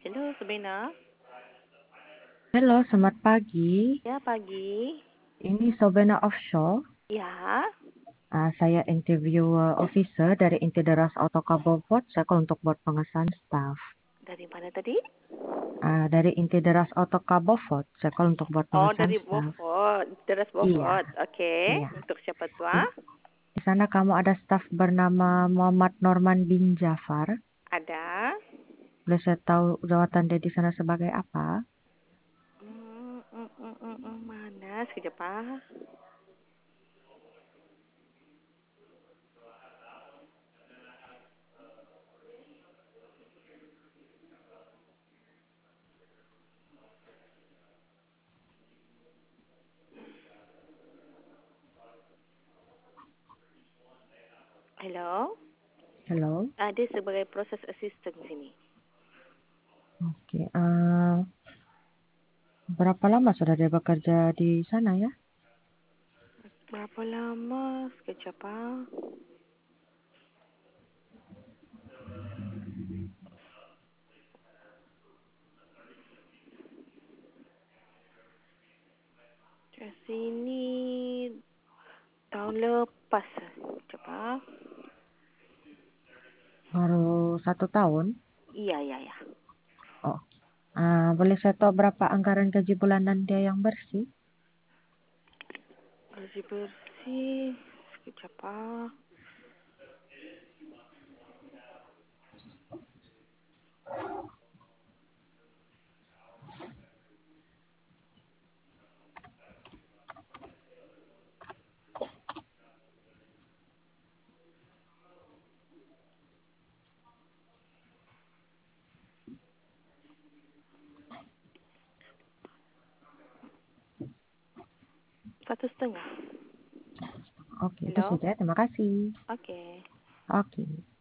Halo, Sabina. Halo, selamat pagi. Ya, pagi. Ini Sobena Offshore. Ya, Saya interviewer officer dari Intideras Autocabovod. Saya call untuk buat pengesahan staff. dari mana tadi? Dari Intideras Autocabovod. Saya call untuk buat Oh, pengesahan dari staff. Beaufort. Teras Iya, Beaufort. Oke. iya. Untuk siapa Di, tua? di sana kamu ada staff bernama Muhammad Norman bin Jafar. Ada. Boleh saya tahu jawatan dia di sana sebagai apa? Mana? Sekejap ah. Hello. Hello. Dia sebagai proses assistant sini. Oke. Berapa lama sudah dia bekerja di sana ya? Berapa lama? Sekejap ah. Di sini tahun lepas. Sekejap ah. Baru 1 tahun. Iya, iya, iya. Oh, boleh saya tahu berapa anggaran gaji bulanan dia yang bersih? Bersih-bersih. Sekejap ah. Satu setengah. Oke, itu Hello. saja. Terima kasih. Oke. Oke.